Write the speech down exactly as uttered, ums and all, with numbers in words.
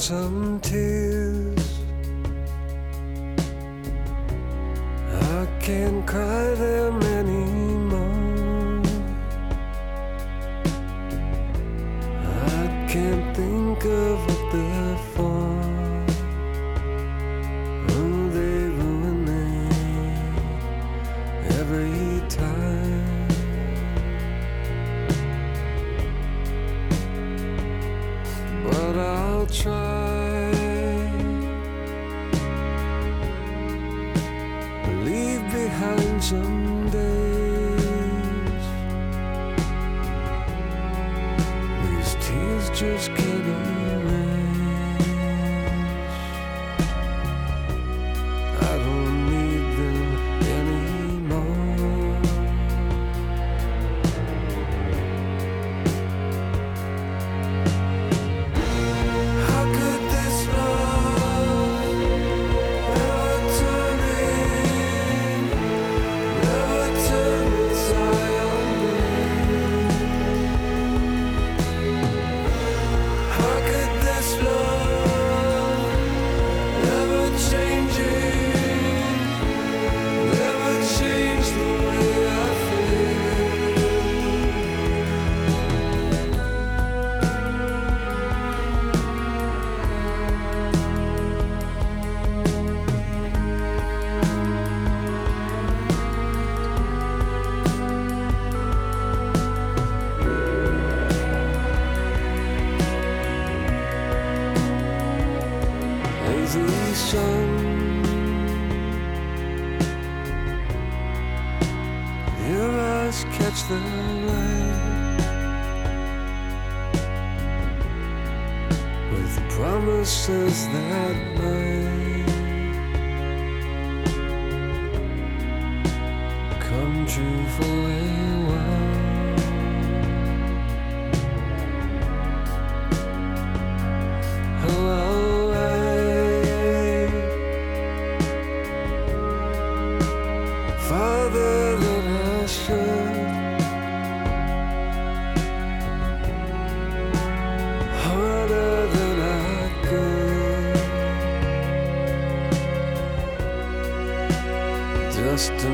some tears. I can't cry them anymore. I can't think of what they're for. Oh, they ruin me every time. But I'll try, leave behind some days. These tears just can't erase. I don't need them anymore. How could this love never turn in, never turn inside on me? How could this love never change it, never change the way I feel? Lazy sun, your eyes catch the light with promises that might come true for a while. Hello, farther than I should, harder than I could, just to